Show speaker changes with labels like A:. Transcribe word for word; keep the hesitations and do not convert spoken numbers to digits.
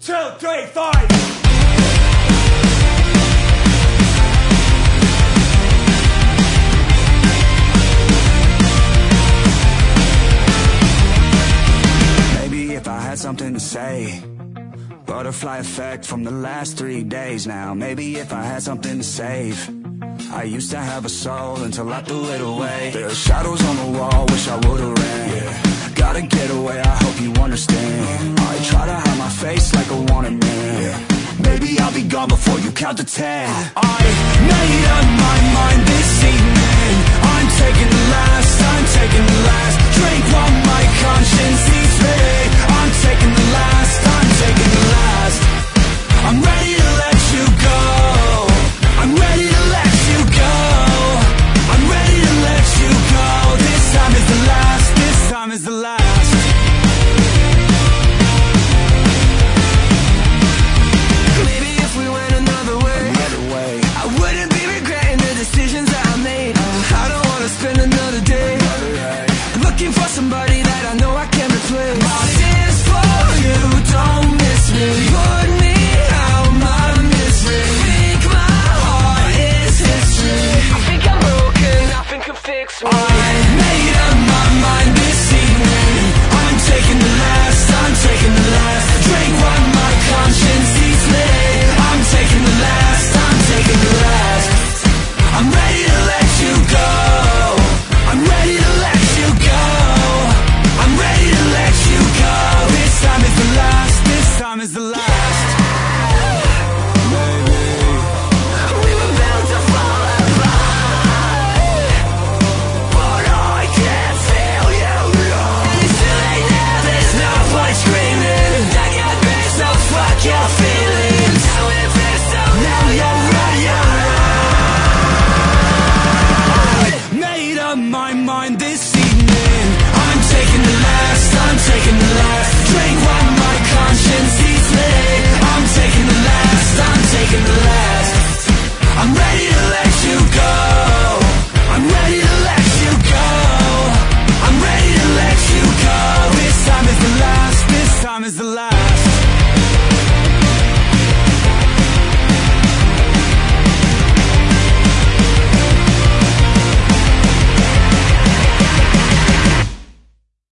A: two, three, five.
B: If I had something to say, butterfly effect from the last three days now. Maybe if I had something to save. I used to have a soul until I threw it away. There are shadows on the wall, wish I would've ran. Yeah. Gotta get away, I hope you understand. I try to hide my face like a wanted man. Yeah. Maybe I'll be gone before you count to ten. I made up my mind this evening. I'm taking the last, I'm taking the last drink while my conscience